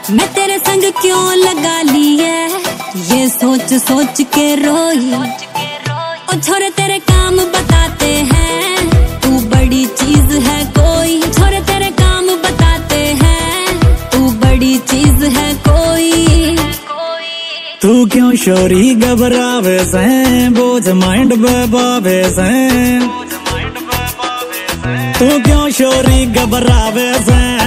मैं तेरे संग क्यों लगा ली है, ये सोच सोच के रोई। ओ छोरे तेरे काम बताते हैं, तू बड़ी चीज है कोई। छोरे तेरे काम बताते हैं, तू बड़ी चीज है कोई। तू क्यों शोरी घबरावे से, बोझ माइंड बेबावे से। तू क्यों शोरी घबरावे से,